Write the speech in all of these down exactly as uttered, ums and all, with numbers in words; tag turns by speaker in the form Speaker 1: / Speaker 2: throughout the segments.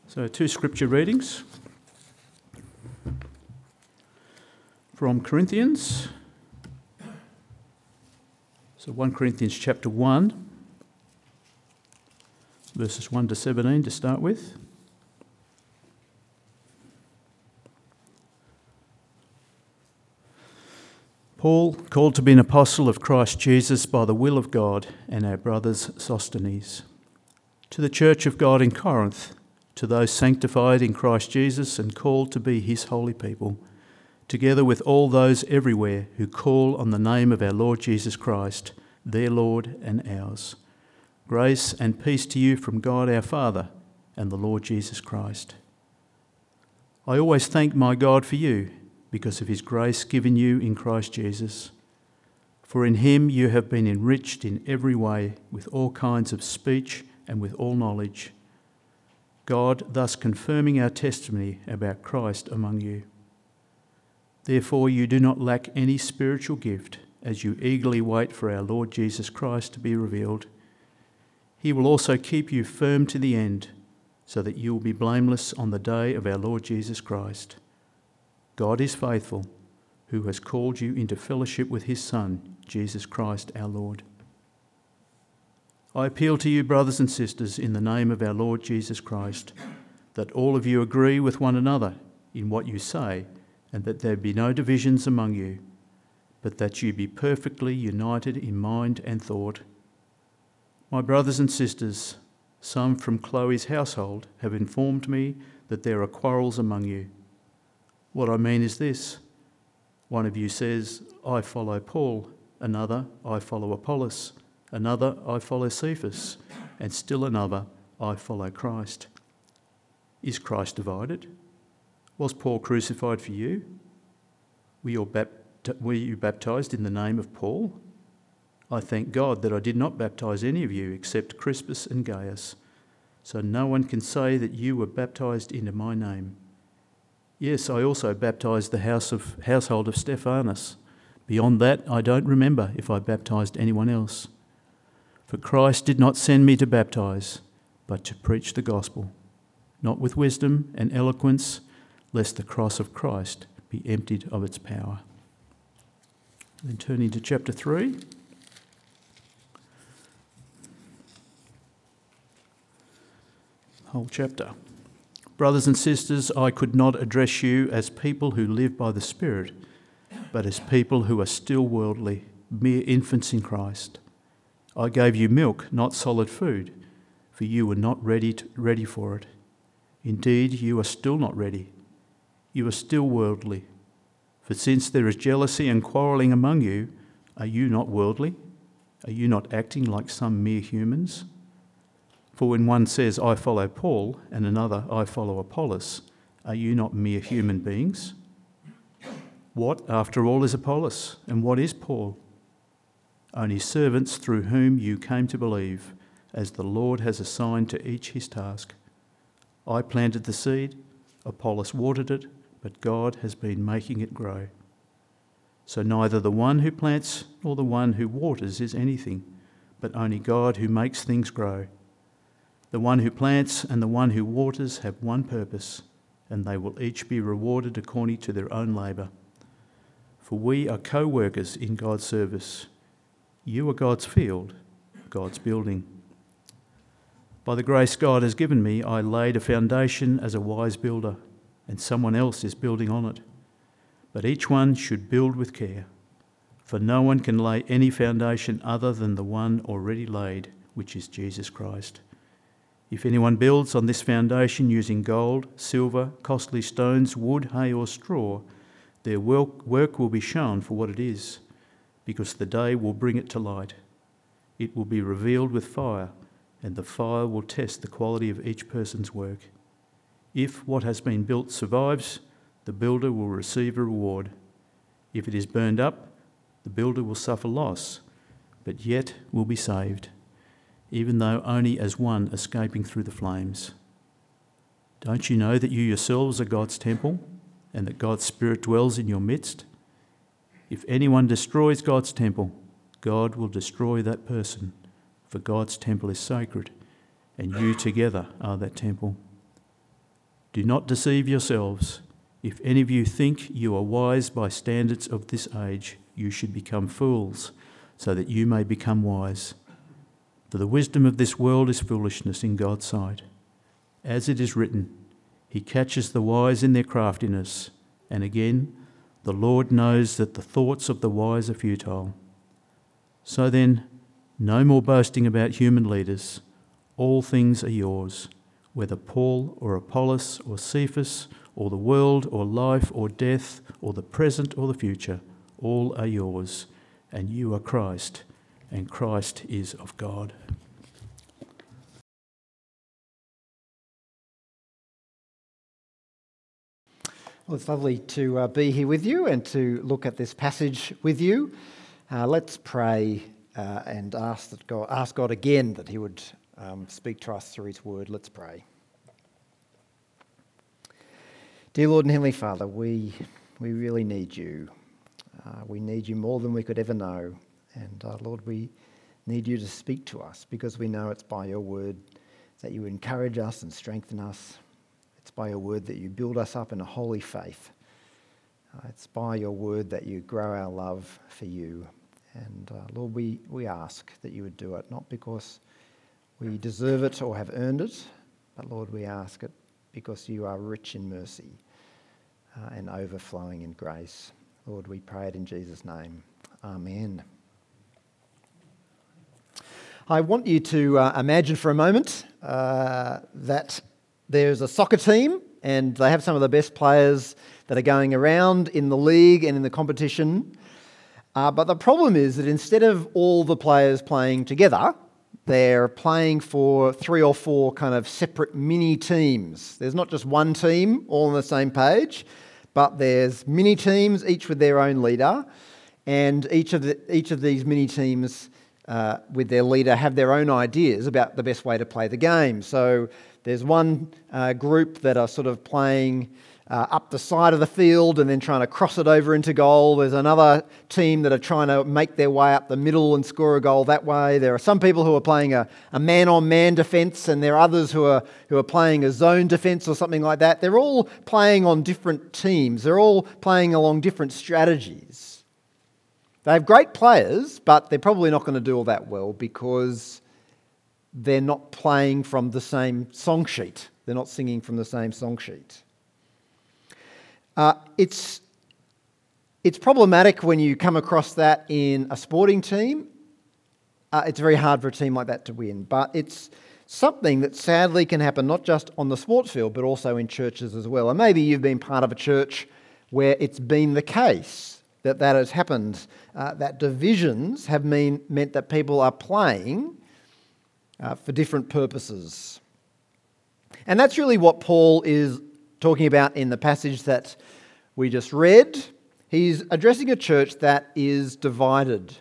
Speaker 1: So two scripture readings from Corinthians. So First Corinthians chapter one, verses one to seventeen to start with. Paul, called to be an apostle of Christ Jesus by the will of God, and our brothers Sosthenes, to the church of God in Corinth, to those sanctified in Christ Jesus and called to be his holy people, together with all those everywhere who call on the name of our Lord Jesus Christ, their Lord and ours. Grace and peace to you from God our Father and the Lord Jesus Christ. I always thank my God for you, because of his grace given you in Christ Jesus. For in him you have been enriched in every way with all kinds of speech and with all knowledge, God thus confirming our testimony about Christ among you. Therefore you do not lack any spiritual gift as you eagerly wait for our Lord Jesus Christ to be revealed. He will also keep you firm to the end, so that you will be blameless on the day of our Lord Jesus Christ. God is faithful, who has called you into fellowship with his Son, Jesus Christ our Lord. I appeal to you, brothers and sisters, in the name of our Lord Jesus Christ, that all of you agree with one another in what you say, and that there be no divisions among you, but that you be perfectly united in mind and thought. My brothers and sisters, some from Chloe's household have informed me that there are quarrels among you. What I mean is this: one of you says, I follow Paul, another, I follow Apollos, another, I follow Cephas, and still another, I follow Christ. Is Christ divided? Was Paul crucified for you? Were you, bapt- were you baptised in the name of Paul? I thank God that I did not baptise any of you except Crispus and Gaius, so no one can say that you were baptised into my name. Yes, I also baptised the house of, household of Stephanas. Beyond that, I don't remember if I baptised anyone else. For Christ did not send me to baptise, but to preach the gospel, not with wisdom and eloquence, lest the cross of Christ be emptied of its power. Then turning to chapter three. Whole chapter. Brothers and sisters, I could not address you as people who live by the Spirit, but as people who are still worldly, mere infants in Christ. I gave you milk, not solid food, for you were not ready to, ready for it. Indeed, you are still not ready. You are still worldly. For since there is jealousy and quarrelling among you, are you not worldly? Are you not acting like some mere humans? For when one says, I follow Paul, and another, I follow Apollos, are you not mere human beings? What, after all, is Apollos, and what is Paul? Only servants through whom you came to believe, as the Lord has assigned to each his task. I planted the seed, Apollos watered it, but God has been making it grow. So neither the one who plants nor the one who waters is anything, but only God who makes things grow. The one who plants and the one who waters have one purpose, and they will each be rewarded according to their own labour. For we are co-workers in God's service. You are God's field, God's building. By the grace God has given me, I laid a foundation as a wise builder, and someone else is building on it. But each one should build with care, for no one can lay any foundation other than the one already laid, which is Jesus Christ. If anyone builds on this foundation using gold, silver, costly stones, wood, hay or straw, their work will be shown for what it is, because the day will bring it to light. It will be revealed with fire, and the fire will test the quality of each person's work. If what has been built survives, the builder will receive a reward. If it is burned up, the builder will suffer loss, but yet will be saved, even though only as one escaping through the flames. Don't you know that you yourselves are God's temple, and that God's Spirit dwells in your midst? If anyone destroys God's temple, God will destroy that person, for God's temple is sacred, and you together are that temple. Do not deceive yourselves. If any of you think you are wise by standards of this age, you should become fools, so that you may become wise. For the wisdom of this world is foolishness in God's sight. As it is written, He catches the wise in their craftiness. And again, the Lord knows that the thoughts of the wise are futile. So then, no more boasting about human leaders. All things are yours, whether Paul or Apollos or Cephas or the world or life or death or the present or the future, all are yours, and you are Christ, and Christ is of God.
Speaker 2: Well, it's lovely to uh, be here with you and to look at this passage with you. Uh, let's pray uh, and ask that God, ask God again that He would um, speak to us through His word. Let's pray. Dear Lord and Heavenly Father, we we really need you. Uh, we need you more than we could ever know. And uh, Lord, we need you to speak to us because we know it's by your word that you encourage us and strengthen us. It's by your word that you build us up in a holy faith. Uh, it's by your word that you grow our love for you. And uh, Lord, we, we ask that you would do it, not because we deserve it or have earned it, but Lord, we ask it because you are rich in mercy uh, and overflowing in grace. Lord, we pray it in Jesus' name. Amen. I want you to uh, imagine for a moment uh, that there's a soccer team and they have some of the best players that are going around in the league and in the competition. Uh, but the problem is that instead of all the players playing together, they're playing for three or four kind of separate mini teams. There's not just one team all on the same page, but there's mini teams, each with their own leader, and each of the, each of these mini teams uh, with their leader have their own ideas about the best way to play the game. So there's one uh, group that are sort of playing uh, up the side of the field and then trying to cross it over into goal. There's another team that are trying to make their way up the middle and score a goal that way. There are some people who are playing a, a man-on-man defence, and there are others who are who are playing a zone defence or something like that. They're all playing on different teams. They're all playing along different strategies. They have great players, but they're probably not going to do all that well because they're not playing from the same song sheet. They're not singing from the same song sheet. Uh, it's, it's problematic when you come across that in a sporting team. Uh, it's very hard for a team like that to win. But it's something that sadly can happen not just on the sports field, but also in churches as well. And maybe you've been part of a church where it's been the case that that has happened, uh, that divisions have mean, meant that people are playing Uh, for different purposes. And that's really what Paul is talking about in the passage that we just read. He's addressing a church that is divided.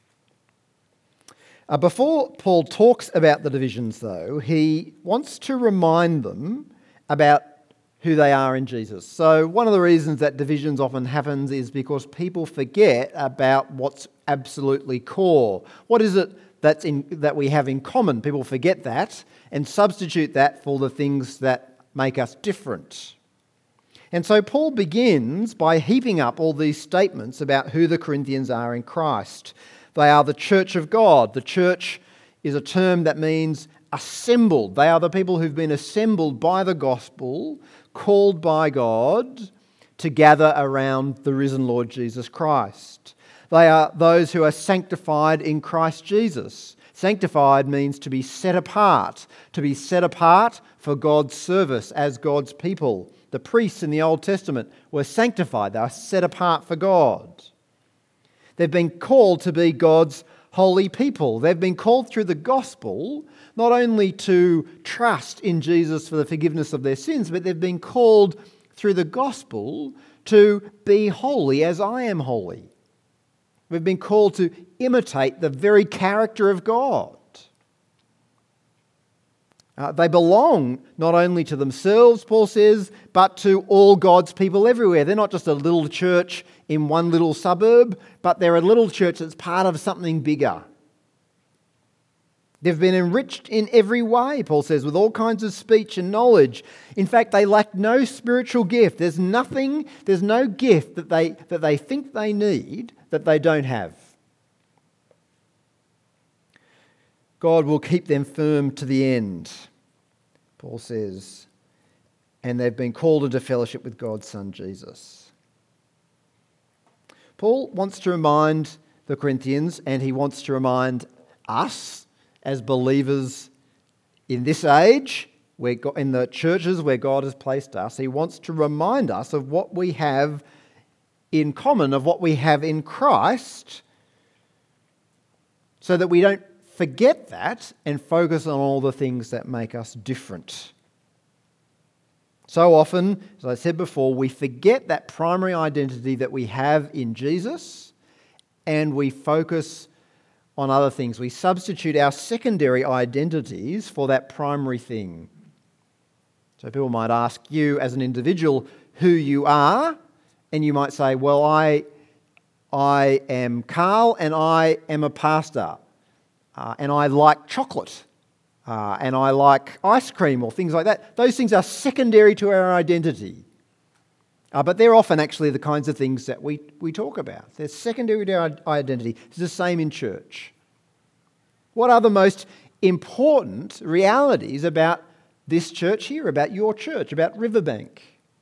Speaker 2: Uh, before Paul talks about the divisions, though, he wants to remind them about who they are in Jesus. So one of the reasons that divisions often happens is because people forget about what's absolutely core. What is it That's in, that we have in common? People forget that and substitute that for the things that make us different. And so Paul begins by heaping up all these statements about who the Corinthians are in Christ. They are the church of God. The church is a term that means assembled. They are the people who've been assembled by the gospel, called by God to gather around the risen Lord Jesus Christ. They are those who are sanctified in Christ Jesus. Sanctified means to be set apart, to be set apart for God's service as God's people. The priests in the Old Testament were sanctified. They were set apart for God. They've been called to be God's holy people. They've been called through the gospel not only to trust in Jesus for the forgiveness of their sins, but they've been called through the gospel to be holy as I am holy. We've been called to imitate the very character of God. Uh, they belong not only to themselves, Paul says, but to all God's people everywhere. They're not just a little church in one little suburb, but they're a little church that's part of something bigger. They've been enriched in every way, Paul says, with all kinds of speech and knowledge. In fact, they lack no spiritual gift. There's nothing, there's no gift that they, that they think they need that they don't have. God will keep them firm to the end, Paul says, and they've been called into fellowship with God's Son, Jesus. Paul wants to remind the Corinthians, and he wants to remind us as believers in this age, where God, in the churches where God has placed us, he wants to remind us of what we have in common, of what we have in Christ, so that we don't forget that and focus on all the things that make us different. So often, as I said before, we forget that primary identity that we have in Jesus, and we focus on other things. We substitute our secondary identities for that primary thing. So people might ask you as an individual who you are, and you might say, well, I, I am Carl and I am a pastor, uh, and I like chocolate, uh, and I like ice cream or things like that. Those things are secondary to our identity. Uh, but they're often actually the kinds of things that we, we talk about. They're secondary to our identity. It's the same in church. What are the most important realities about this church here, about your church, about Riverbank?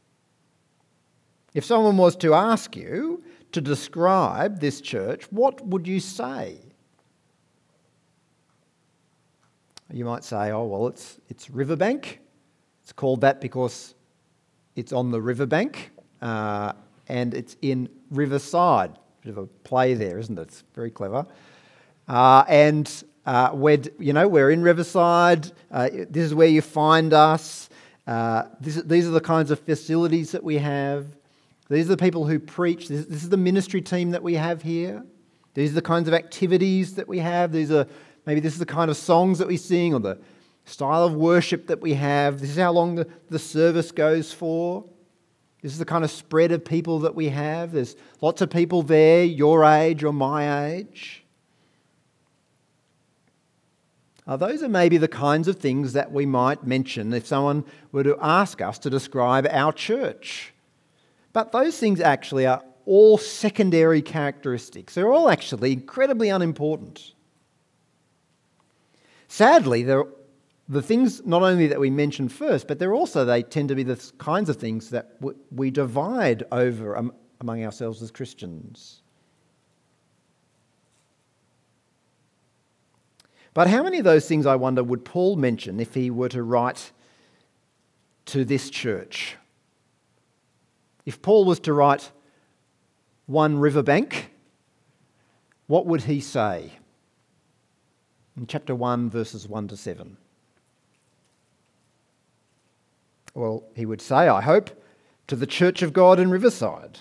Speaker 2: If someone was to ask you to describe this church, what would you say? You might say, oh, well, it's, it's Riverbank. It's called that because it's on the riverbank. Uh, and it's in Riverside. Bit of a play there, isn't it? It's very clever. Uh, and uh, we're, you know, we're in Riverside. Uh, this is where you find us. Uh, this, these are the kinds of facilities that we have. These are the people who preach. This, this is the ministry team that we have here. These are the kinds of activities that we have. These are maybe this is the kind of songs that we sing, or the style of worship that we have. This is how long the, the service goes for. This is the kind of spread of people that we have. There's lots of people there, your age or my age. Uh, those are maybe the kinds of things that we might mention if someone were to ask us to describe our church. But those things actually are all secondary characteristics. They're all actually incredibly unimportant. Sadly, they're the things not only that we mention first, but they're also, they tend to be the kinds of things that we divide over among ourselves as Christians. But how many of those things, I wonder, would Paul mention if he were to write to this church? If Paul was to write one Riverbank, what would he say? In chapter one, verses one to seven. Well, he would say, I hope, to the Church of God in Riverside,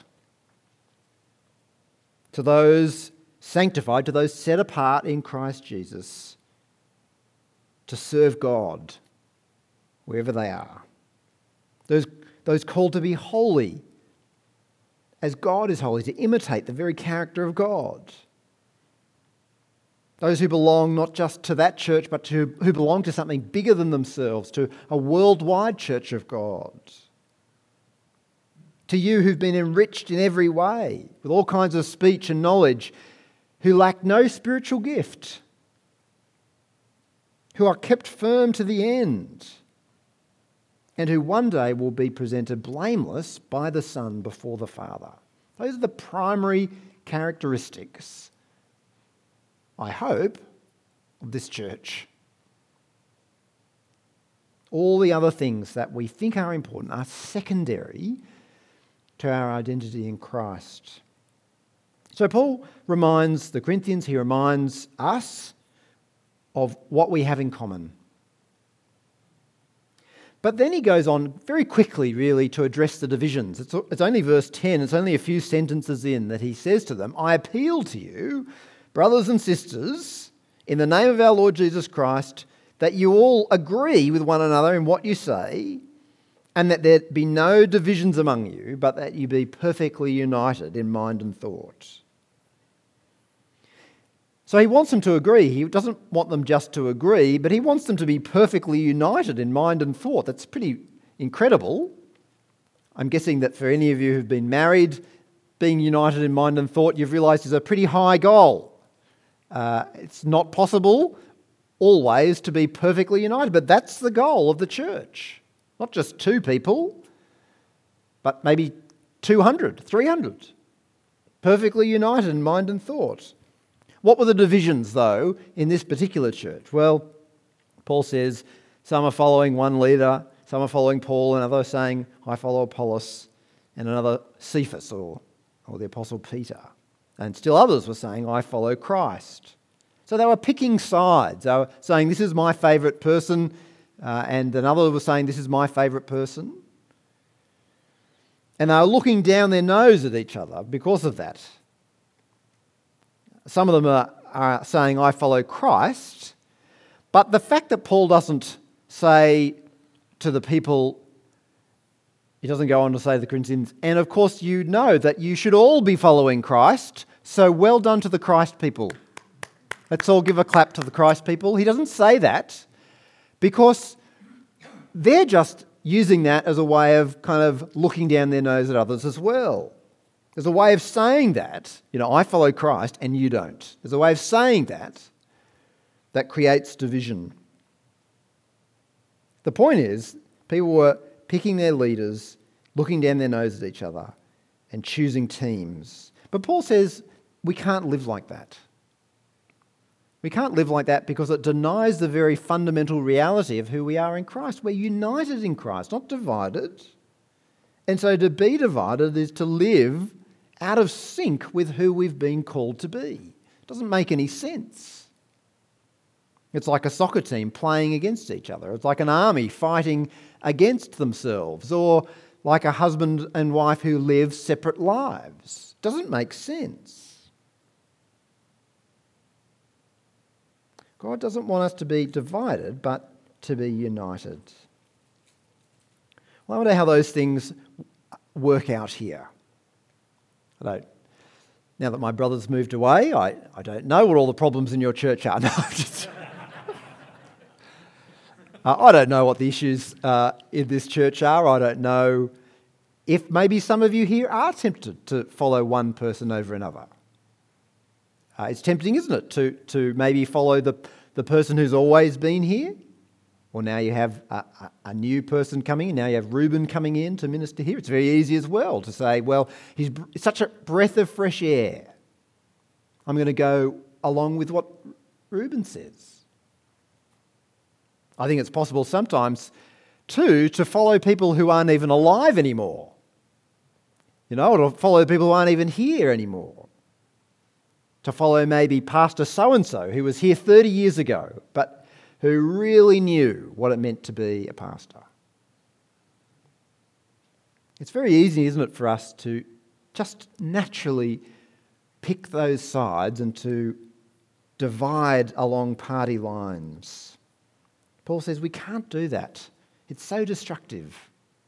Speaker 2: to those sanctified, to those set apart in Christ Jesus, to serve God wherever they are. Those, those called to be holy, as God is holy, to imitate the very character of God. Those who belong not just to that church, but to, who belong to something bigger than themselves, to a worldwide church of God. To you who've been enriched in every way, with all kinds of speech and knowledge, who lack no spiritual gift, who are kept firm to the end, and who one day will be presented blameless by the Son before the Father. Those are the primary characteristics, I hope, of this church. All the other things that we think are important are secondary to our identity in Christ. So Paul reminds the Corinthians, he reminds us of what we have in common. But then he goes on very quickly, really, to address the divisions. It's, it's only verse ten, it's only a few sentences in that he says to them, I appeal to you, brothers and sisters, in the name of our Lord Jesus Christ, that you all agree with one another in what you say, and that there be no divisions among you, but that you be perfectly united in mind and thought. So he wants them to agree. He doesn't want them just to agree, but he wants them to be perfectly united in mind and thought. That's pretty incredible. I'm guessing that for any of you who've been married, being united in mind and thought, you've realised is a pretty high goal. Uh, it's not possible always to be perfectly united, but that's the goal of the church. Not just two people, but maybe two hundred, three hundred. Perfectly united in mind and thought. What were the divisions, though, in this particular church? Well, Paul says some are following one leader, some are following Paul, and others saying, I follow Apollos, and another Cephas, or, or the Apostle Peter. And still others were saying, I follow Christ. So they were picking sides. They were saying, this is my favourite person, uh, and another was saying, this is my favourite person. And they were looking down their nose at each other because of that. Some of them are, are saying, I follow Christ. But the fact that Paul doesn't say to the people, he doesn't go on to say to the Corinthians, and of course you know that you should all be following Christ, so well done to the Christ people. Let's all give a clap to the Christ people. He doesn't say that because they're just using that as a way of kind of looking down their nose at others as well. There's a way of saying that, you know, I follow Christ and you don't. There's a way of saying that that creates division. The point is, people were picking their leaders, looking down their nose at each other and choosing teams. But Paul says we can't live like that. We can't live like that because it denies the very fundamental reality of who we are in Christ. We're united in Christ, not divided. And so to be divided is to live out of sync with who we've been called to be. It doesn't make any sense. It's like a soccer team playing against each other. It's like an army fighting against themselves, or like a husband and wife who live separate lives. It doesn't make sense. God doesn't want us to be divided, but to be united. Well, I wonder how those things work out here. I don't. Now that my brother's moved away, I, I don't know what all the problems in your church are. No, I'm just, uh, I don't know what the issues uh, in this church are. I don't know if maybe some of you here are tempted to follow one person over another. Uh, it's tempting, isn't it, to, to maybe follow the, the person who's always been here? Or now you have a, a, a new person coming in. Now you have Reuben coming in to minister here. It's very easy as well to say, well, he's such a breath of fresh air. I'm going to go along with what Reuben says. I think it's possible sometimes, too, to follow people who aren't even alive anymore. You know, or to follow people who aren't even here anymore. To follow maybe Pastor so-and-so who was here thirty years ago, but who really knew what it meant to be a pastor. It's very easy, isn't it, for us to just naturally pick those sides and to divide along party lines. Paul says we can't do that. It's so destructive.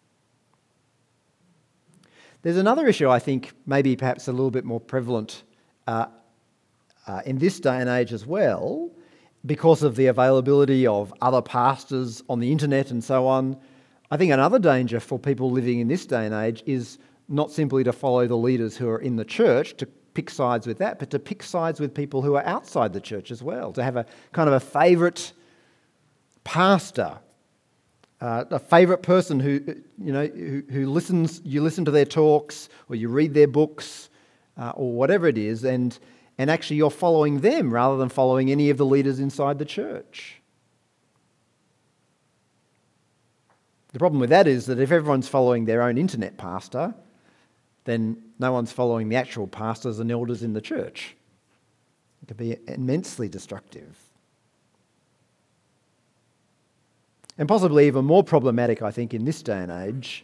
Speaker 2: There's another issue, I think, maybe perhaps a little bit more prevalent uh, uh, in this day and age as well, because of the availability of other pastors on the internet and so on. I think another danger for people living in this day and age is not simply to follow the leaders who are in the church, to pick sides with that, but to pick sides with people who are outside the church as well, to have a kind of a favourite pastor, uh, a favourite person who, you know, who, who listens, you listen to their talks or you read their books uh, or whatever it is, and And actually you're following them rather than following any of the leaders inside the church. The problem with that is that if everyone's following their own internet pastor, then no one's following the actual pastors and elders in the church. It can be immensely destructive. And possibly even more problematic, I think, in this day and age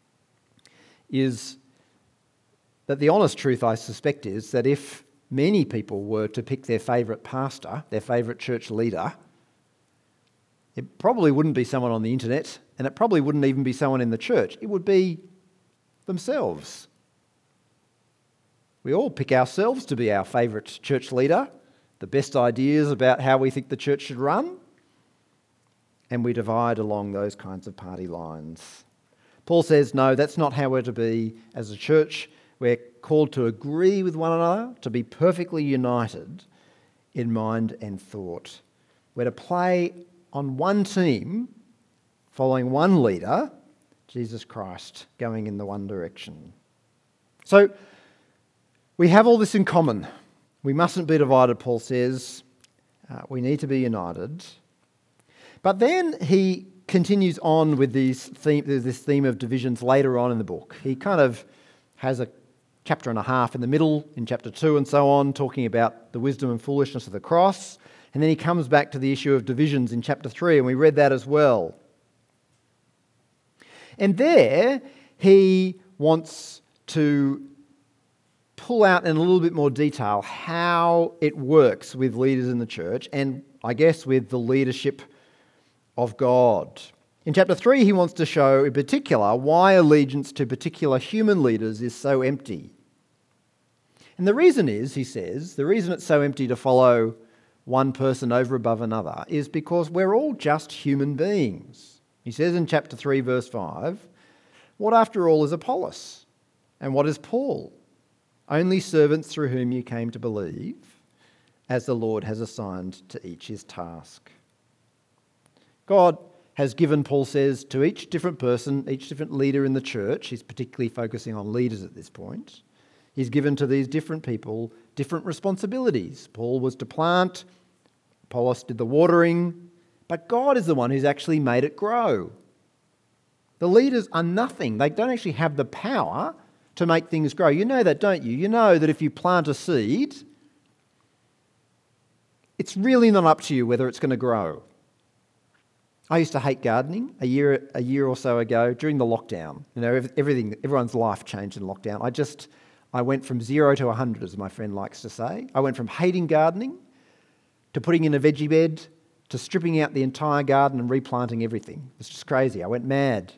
Speaker 2: is that the honest truth, I suspect, is that if many people were to pick their favourite pastor, their favourite church leader, it probably wouldn't be someone on the internet, and it probably wouldn't even be someone in the church. It would be themselves. We all pick ourselves to be our favourite church leader the best ideas about how we think the church should run, and we divide along those kinds of party lines. Paul says, no, that's not how we're to be as a church. We're called to agree with one another, to be perfectly united in mind and thought. We're to play on one team, following one leader, Jesus Christ, going in the one direction. So we have all this in common. We mustn't be divided, Paul says. Uh, we need to be united. But then he continues on with these theme, this theme of divisions later on in the book. He kind of has a chapter and a half in the middle, in chapter two and so on, talking about the wisdom and foolishness of the cross. And then he comes back to the issue of divisions in chapter three, and we read that as well. And there he wants to pull out in a little bit more detail how it works with leaders in the church, and I guess with the leadership of God. In chapter three, he wants to show in particular why allegiance to particular human leaders is so empty. And the reason is, he says, the reason it's so empty to follow one person over above another is because we're all just human beings. He says in chapter three, verse five, what after all is Apollos? And what is Paul? Only servants through whom you came to believe, as the Lord has assigned to each his task. God has given, Paul says, to each different person, each different leader in the church, he's particularly focusing on leaders at this point, he's given to these different people different responsibilities. Paul was to plant, Apollos did the watering, but God is the one who's actually made it grow. The leaders are nothing. They don't actually have the power to make things grow. You know that, don't you? You know that if you plant a seed, it's really not up to you whether it's going to grow. I used to hate gardening a year a year or so ago during the lockdown. You know, everything, everyone's life changed in lockdown. I just, I went from zero to a hundred, as my friend likes to say. I went from hating gardening to putting in a veggie bed to stripping out the entire garden and replanting everything. It's just crazy. I went mad.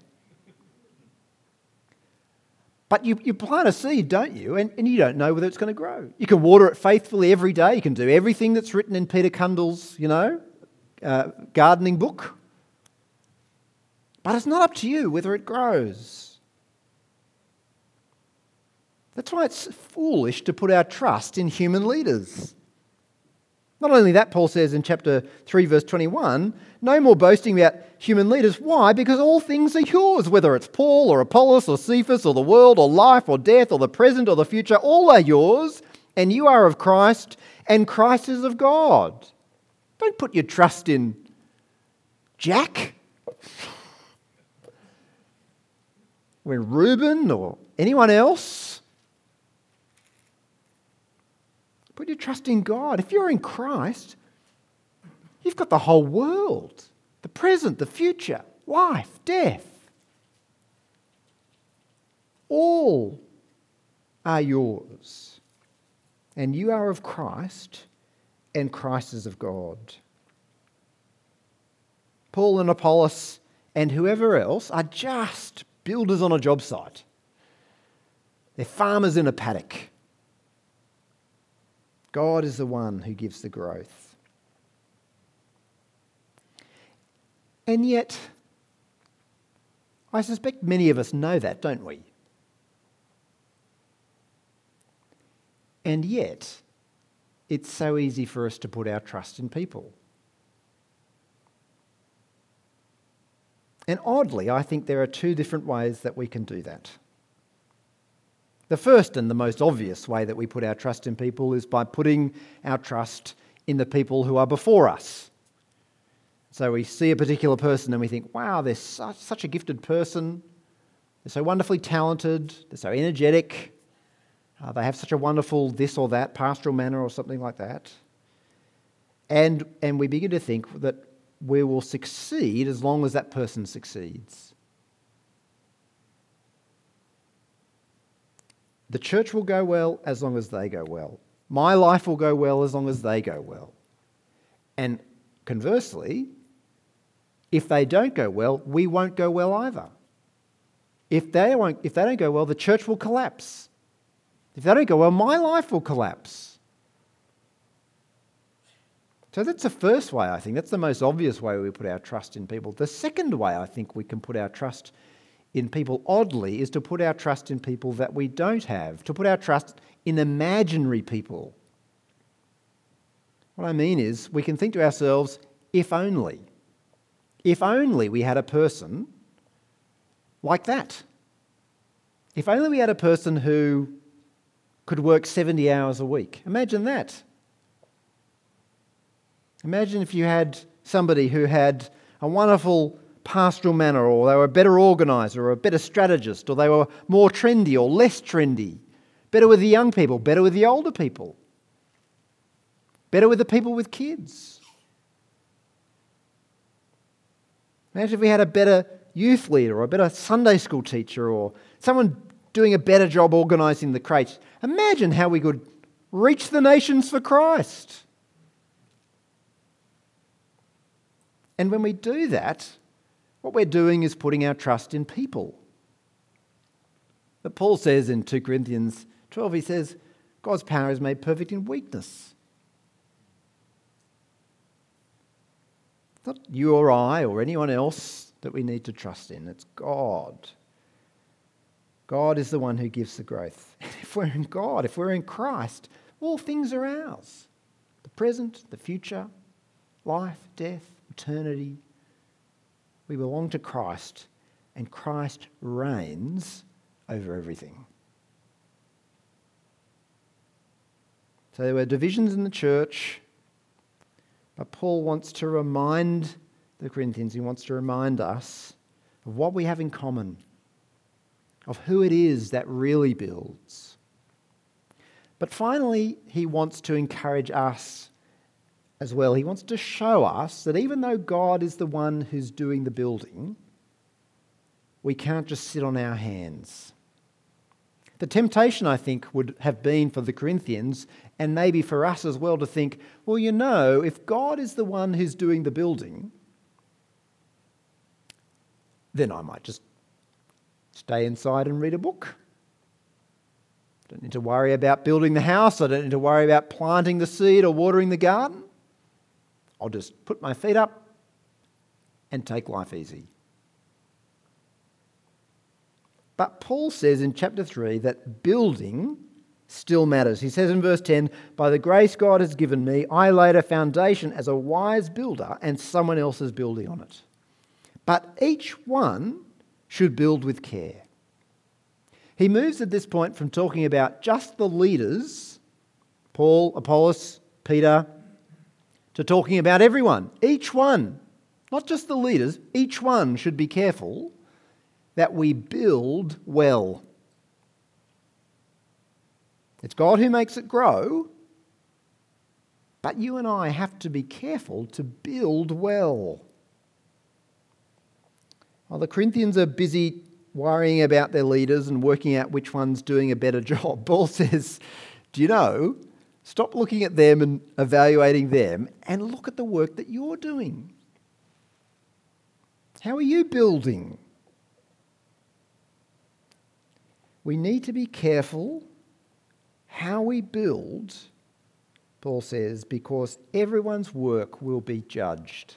Speaker 2: But you, you plant a seed, don't you? And, and you don't know whether it's going to grow. You can water it faithfully every day. You can do everything that's written in Peter Cundall's, you know, uh, gardening book. But it's not up to you whether it grows. That's why it's foolish to put our trust in human leaders. Not only that, Paul says in chapter three, verse twenty-one, no more boasting about human leaders. Why? Because all things are yours, whether it's Paul or Apollos or Cephas or the world or life or death or the present or the future, all are yours, and you are of Christ, and Christ is of God. Don't put your trust in Jack, when Reuben or anyone else. Put your trust in God. If you're in Christ, you've got the whole world, the present, the future, life, death. All are yours. And you are of Christ, and Christ is of God. Paul and Apollos and whoever else are just builders on a job site. They're farmers in a paddock. God is the one who gives the growth. And yet, I suspect many of us know that, don't we? And yet, it's so easy for us to put our trust in people. And oddly, I think there are two different ways that we can do that. The first and the most obvious way that we put our trust in people is by putting our trust in the people who are before us. So we see a particular person and we think, wow, they're such, such a gifted person. They're so wonderfully talented. They're so energetic. Uh, they have such a wonderful this or that, pastoral manner or something like that. And, and we begin to think that we will succeed as long as that person succeeds. The church will go well as long as they go well. My life will go well as long as they go well. And conversely, if they don't go well, we won't go well either. If they won't, if they don't go well, the church will collapse. If they don't go well, my life will collapse. So that's the first way, I think. That's the most obvious way we put our trust in people. The second way I think we can put our trust in people, oddly, is to put our trust in people that we don't have, to put our trust in imaginary people. What I mean is, we can think to ourselves, if only, if only we had a person like that. If only we had a person who could work seventy hours a week. Imagine that. Imagine if you had somebody who had a wonderful pastoral manner, or they were a better organiser, or a better strategist, or they were more trendy or less trendy, better with the young people, better with the older people, better with the people with kids. Imagine if we had a better youth leader, or a better Sunday school teacher, or someone doing a better job organising the crates. Imagine how we could reach the nations for Christ. And when we do that, what we're doing is putting our trust in people. But Paul says in two Corinthians twelve, he says, God's power is made perfect in weakness. It's not you or I or anyone else that we need to trust in. It's God. God is the one who gives the growth. And if we're in God, if we're in Christ, all things are ours. The present, the future, life, death, eternity. We belong to Christ, and Christ reigns over everything. So there were divisions in the church, but Paul wants to remind the Corinthians, he wants to remind us of what we have in common, of who it is that really builds. But finally, he wants to encourage us as well. He wants to show us that even though God is the one who's doing the building, we can't just sit on our hands. The temptation, I think, would have been for the Corinthians, and maybe for us as well, to think, well, you know, if God is the one who's doing the building, then I might just stay inside and read a book. I don't need to worry about building the house. I don't need to worry about planting the seed or watering the garden. I'll just put my feet up and take life easy. But Paul says in chapter three that building still matters. He says in verse ten, by the grace God has given me, I laid a foundation as a wise builder, and someone else is building on it. But each one should build with care. He moves at this point from talking about just the leaders, Paul, Apollos, Peter, to talking about everyone. Each one, not just the leaders, each one should be careful that we build well. It's God who makes it grow, but you and I have to be careful to build well. While the Corinthians are busy worrying about their leaders and working out which one's doing a better job, Paul says, do you know, stop looking at them and evaluating them and look at the work that you're doing. How are you building? We need to be careful how we build, Paul says, because everyone's work will be judged.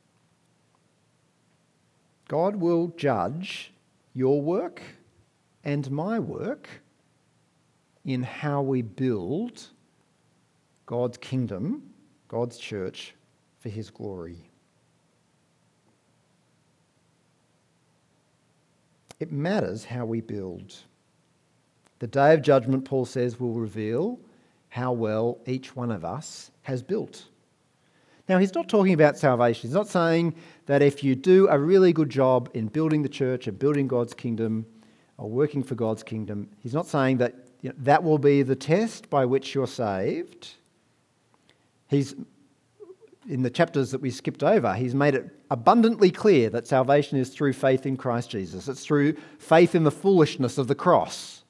Speaker 2: God will judge your work and my work in how we build God's kingdom, God's church, for his glory. It matters how we build. The day of judgment, Paul says, will reveal how well each one of us has built. Now, he's not talking about salvation. He's not saying that if you do a really good job in building the church and building God's kingdom or working for God's kingdom, he's not saying that you know, that will be the test by which you're saved. He's, in the chapters that we skipped over, he's made it abundantly clear that salvation is through faith in Christ Jesus. It's through faith in the foolishness of the cross.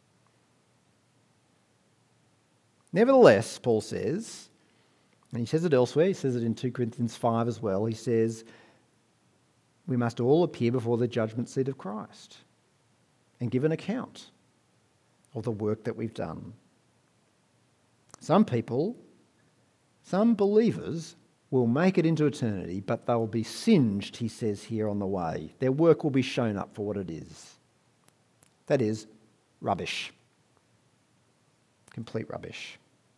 Speaker 2: Nevertheless, Paul says, and he says it elsewhere, he says it in two Corinthians five as well, he says, we must all appear before the judgment seat of Christ and give an account of the work that we've done. Some people Some believers will make it into eternity, but they'll be singed, he says here, on the way. Their work will be shown up for what it is. That is, rubbish. Complete rubbish.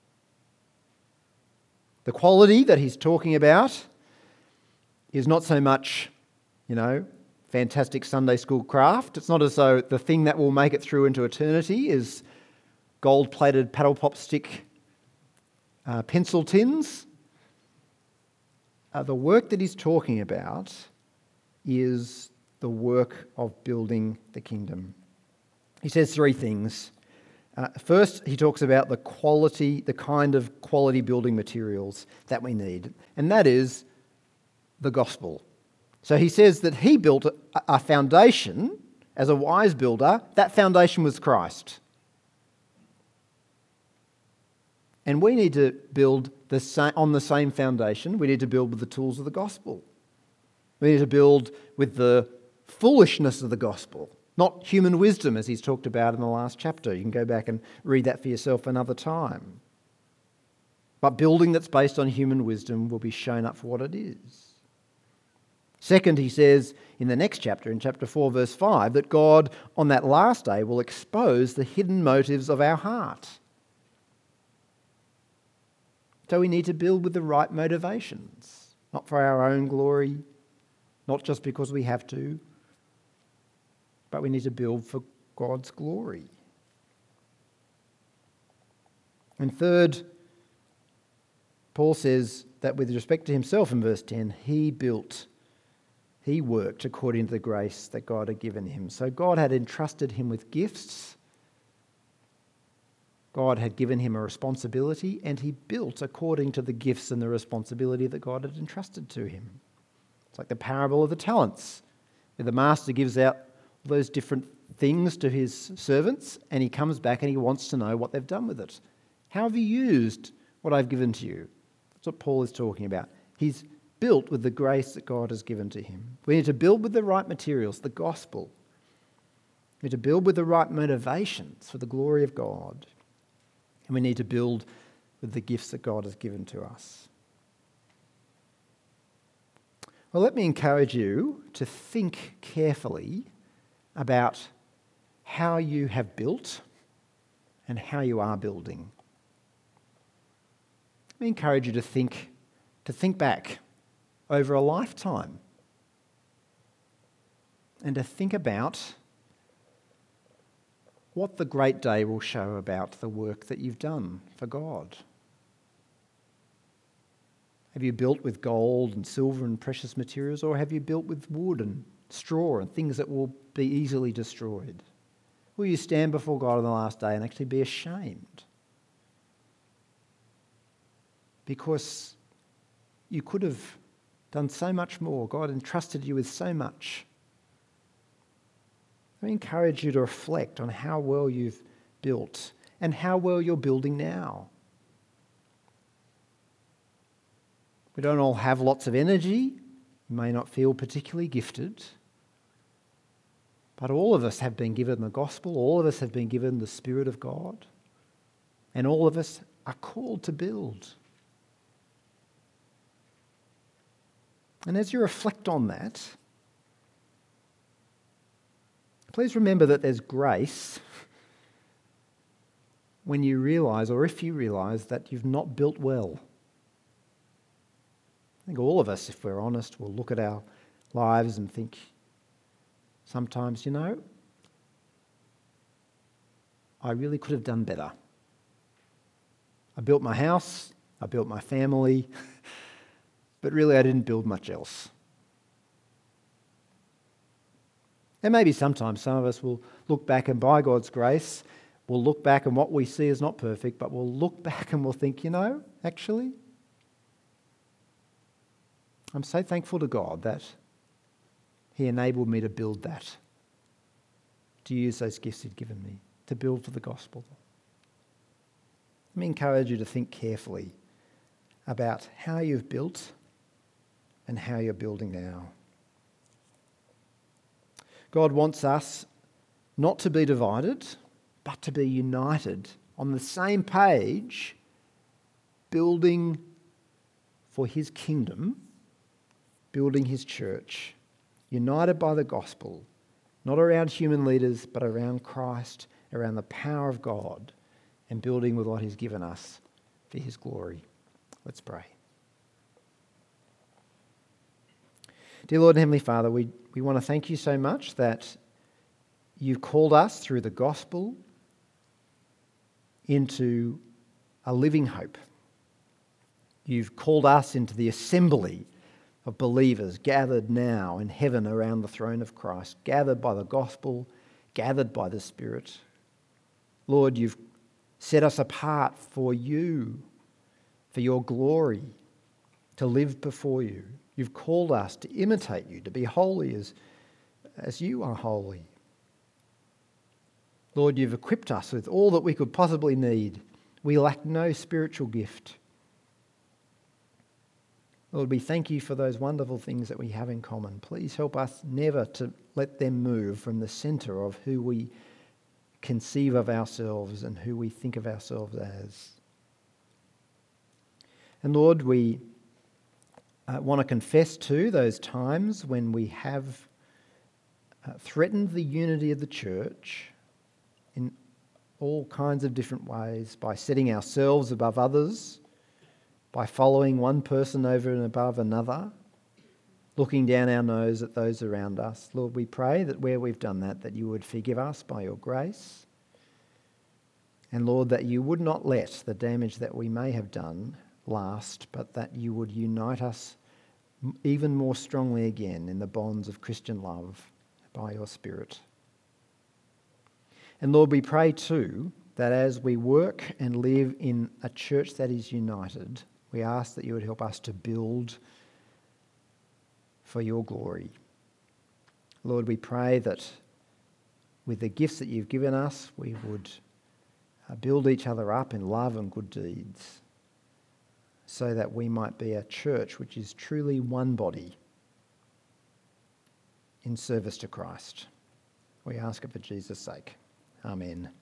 Speaker 2: The quality that he's talking about is not so much, you know, fantastic Sunday school craft. It's not as though the thing that will make it through into eternity is gold-plated paddle pop stick uh, pencil tins. Uh, the work that he's talking about is the work of building the kingdom. He says three things. Uh, first, he talks about the quality, the kind of quality building materials that we need, and that is the gospel. So he says that he built a, a foundation as a wise builder. That foundation was Christ. And we need to build the same, on the same foundation. We need to build with the tools of the gospel. We need to build with the foolishness of the gospel, not human wisdom, as he's talked about in the last chapter. You can go back and read that for yourself another time. But building that's based on human wisdom will be shown up for what it is. Second, he says in the next chapter, in chapter four, verse five, that God on that last day will expose the hidden motives of our heart. So we need to build with the right motivations, not for our own glory, not just because we have to, but we need to build for God's glory. And third, Paul says that with respect to himself in verse ten, he built, he worked according to the grace that God had given him. So God had entrusted him with gifts. God had given him a responsibility, and he built according to the gifts and the responsibility that God had entrusted to him. It's like the parable of the talents, where the master gives out those different things to his servants, and he comes back and he wants to know what they've done with it. How have you used what I've given to you? That's what Paul is talking about. He's built with the grace that God has given to him. We need to build with the right materials, the gospel. We need to build with the right motivations for the glory of God. And we need to build with the gifts that God has given to us. Well, let me encourage you to think carefully about how you have built and how you are building. Let me encourage you to think, to think back over a lifetime and to think about what the great day will show about the work that you've done for God. Have you built with gold and silver and precious materials, or have you built with wood and straw and things that will be easily destroyed? Will you stand before God on the last day and actually be ashamed? Because you could have done so much more. God entrusted you with so much. I encourage you to reflect on how well you've built and how well you're building now. We don't all have lots of energy. You may not feel particularly gifted. But all of us have been given the gospel. All of us have been given the Spirit of God. And all of us are called to build. And as you reflect on that, please remember that there's grace when you realise, or if you realise, that you've not built well. I think all of us, if we're honest, will look at our lives and think sometimes, you know, I really could have done better. I built my house, I built my family, but really I didn't build much else. And maybe sometimes some of us will look back, and by God's grace, we'll look back and what we see is not perfect, but we'll look back and we'll think, you know, actually, I'm so thankful to God that He enabled me to build that, to use those gifts He'd given me, to build for the gospel. Let me encourage you to think carefully about how you've built and how you're building now. God wants us not to be divided, but to be united on the same page, building for his kingdom, building his church, united by the gospel, not around human leaders, but around Christ, around the power of God, and building with what he's given us for his glory. Let's pray. Dear Lord and Heavenly Father, we, we want to thank you so much that you've called us through the gospel into a living hope. You've called us into the assembly of believers gathered now in heaven around the throne of Christ, gathered by the gospel, gathered by the Spirit. Lord, you've set us apart for you, for your glory, to live before you. You've called us to imitate you, to be holy as, as you are holy. Lord, you've equipped us with all that we could possibly need. We lack no spiritual gift. Lord, we thank you for those wonderful things that we have in common. Please help us never to let them move from the centre of who we conceive of ourselves and who we think of ourselves as. And Lord, we uh, want to confess too those times when we have uh, threatened the unity of the church in all kinds of different ways, by setting ourselves above others, by following one person over and above another, looking down our nose at those around us. Lord, we pray that where we've done that, that you would forgive us by your grace. And Lord, that you would not let the damage that we may have done last, but that you would unite us even more strongly again in the bonds of Christian love by your Spirit. And Lord, we pray too that as we work and live in a church that is united, we ask that you would help us to build for your glory. Lord, we pray that with the gifts that you've given us, we would build each other up in love and good deeds, so that we might be a church which is truly one body in service to Christ. We ask it for Jesus' sake. Amen.